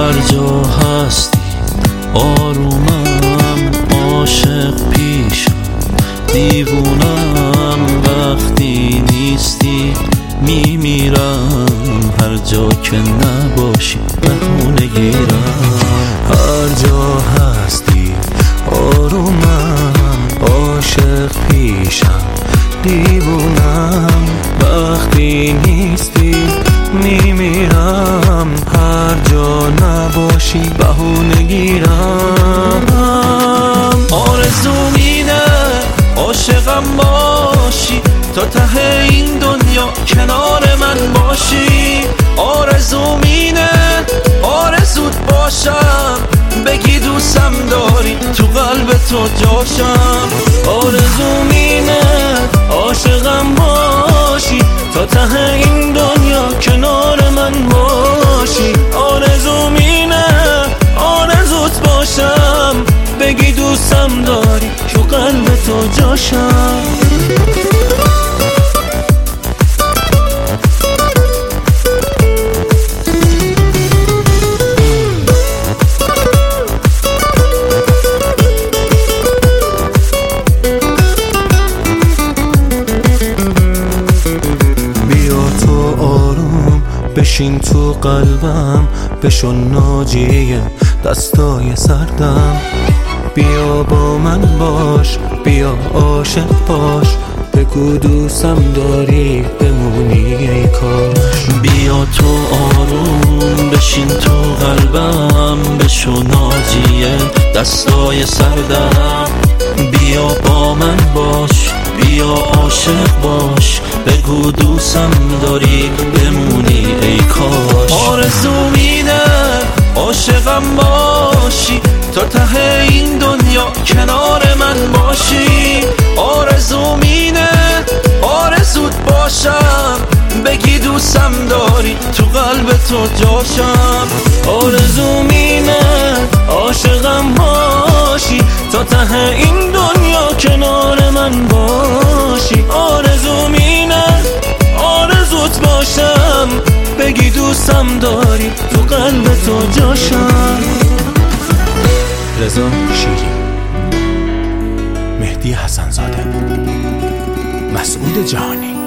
هر جا هستی آرومم، عاشق پیشم دیوونم، وقتی نیستی میمیرم، هر جا که نباشی بهونه گیرم. هر جا هستی آرومم، عاشق پیشم دیوونم، وقتی نیستی میمیرم، هر جا نباشی بهونه گیرم. آرزوم اینه عاشقم باشی، تا ته این دنیا کنار من باشی. آرزوم اینه آرزوت باشم، بگی دوستم داری تو قلب تو جاشم. آرزوم اینه عاشقم باشی، تا ته این دنیا کنار من باشی. آرزوم اینه آرزوت باشم، بگی دوستم داری تو قلب تو جاشم. بشین تو قلبم، بشو ناجیه دستای سردم. بیا با من باش، بیا عاشق باش، بگو دوستم داری بمونی ای کاش. بیا تو آروم بشین تو قلبم، بشو ناجیه دستای سردم. بیا با من باش، بیا عاشق باش، بگو دوستم داری بمونی ای کاش. آرزوم اینه عاشقم باشی، تا ته این دنیا کنار من باشی. آرزوم اینه آرزوت باشم، بگی دوستم داری تو قلب تو جاشم. آرزوم اینه عاشقم باشی، تا ته این دنیا کنار من باشی. آرزوم اینه آرزوت باشم، بگی دوستم داری تو قلب تو جاشم. رضا شیری، مهدی حسن‌زاده، مسعود جهانی.